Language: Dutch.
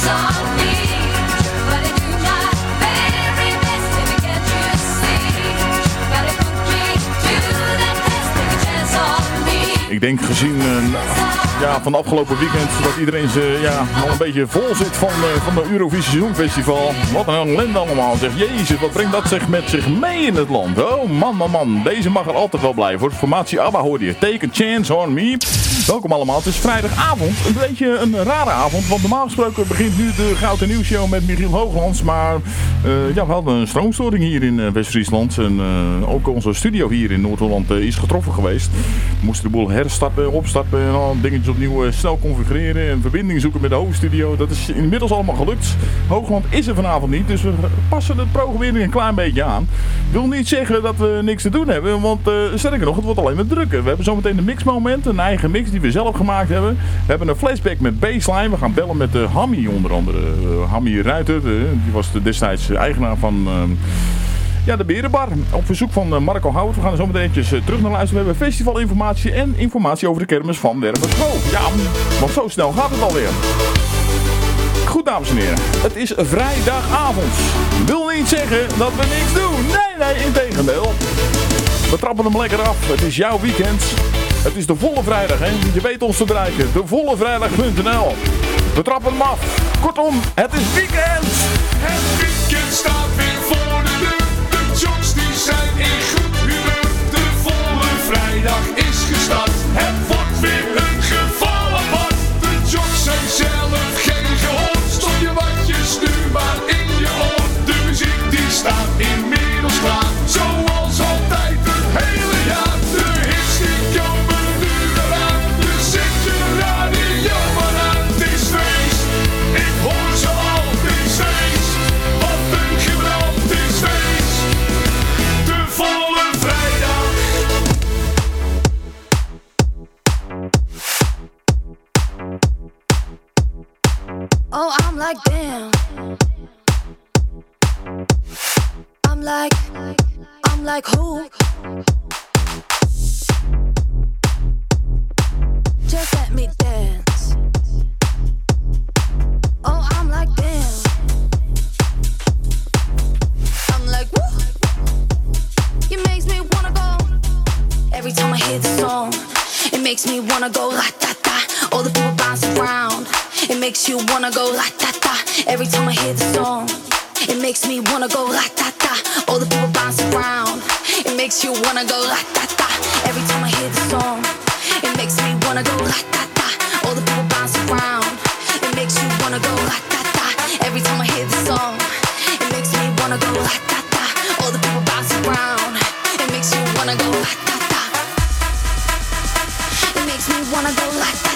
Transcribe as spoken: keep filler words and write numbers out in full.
Ik denk gezien uh, ja, van de afgelopen weekend dat iedereen ze, ja, al een beetje vol zit van, uh, van de Eurovisie Songfestival. Wat een ellende allemaal. Zeg, jezus, wat brengt dat zich met zich mee in het land? Oh man, man, man. Deze mag er altijd wel blijven. Voor de formatie ABBA hoorde je. Take a chance on me. Welkom allemaal. Het is vrijdagavond. Een beetje een rare avond. Want normaal gesproken begint nu de Goud en Nieuw Show met Michiel Hooglands. Maar uh, ja, we hadden een stroomstoring hier in uh, West-Friesland. En uh, ook onze studio hier in Noord-Holland uh, is getroffen geweest. We moesten de boel herstarten, opstarten en al dingetjes opnieuw uh, snel configureren. En verbinding zoeken met de hoofdstudio. Dat is inmiddels allemaal gelukt. Hoogland is er vanavond niet. Dus we passen het programmering een klein beetje aan. Wil niet zeggen dat we niks te doen hebben. Want uh, sterker nog, het wordt alleen maar drukker. We hebben zometeen een mixmoment. Een eigen mix die we zelf gemaakt hebben. We hebben een flashback met baseline. We gaan bellen met uh, Hammy onder andere. Uh, Hammy Ruiter. Uh, die was de destijds eigenaar van... Uh, Ja, de Berenbar. Op verzoek van Marco Hout. We gaan er zo meteen eventjes terug naar luisteren. We hebben festivalinformatie en informatie over de kermis van Werverschool. Ja, want zo snel gaat het alweer. Goed, dames en heren. Het is vrijdagavond. Wil niet zeggen dat we niks doen. Nee, nee, integendeel. We trappen hem lekker af. Het is jouw weekend. Het is de volle vrijdag, hè. Je weet ons te bereiken. de volle vrijdag punt n l. We trappen hem af. Kortom, het is weekend. Het weekend staat weer voor de deur. Jocks die zijn in goed humeur. De volle vrijdag is gestart. Het wordt weer een geval apart. De jocks zijn zelf geen gehoord. Stop je watjes nu maar in je oor. De muziek die staat inmiddels klaar. Zoals altijd het hele jaar. De hits die komen nu eraan. Dus zet je radio maar aan. Het is feest. Ik hoor ze al. Het is feest. Wat een gigantisch feest. Volle vrijdag. Oh, I'm like damn. I'm like, I'm like who? Just let me dance. Oh, I'm like damn. I'm like woo. It makes me wanna go. Every time I hear the song, it makes me wanna go la da da. All the people bounce around. It makes you wanna go la da da. Every time I hear the song, it makes me wanna go la da da. All the people bounce around. It makes you wanna go la da da. Every time I hear the song, it makes me wanna go la da da. All the people bounce around. It makes you wanna go la da da. Every time I hear the song, it makes me wanna go la da da. All the people bounce around. It makes you wanna go la da da. It makes me wanna go la da da.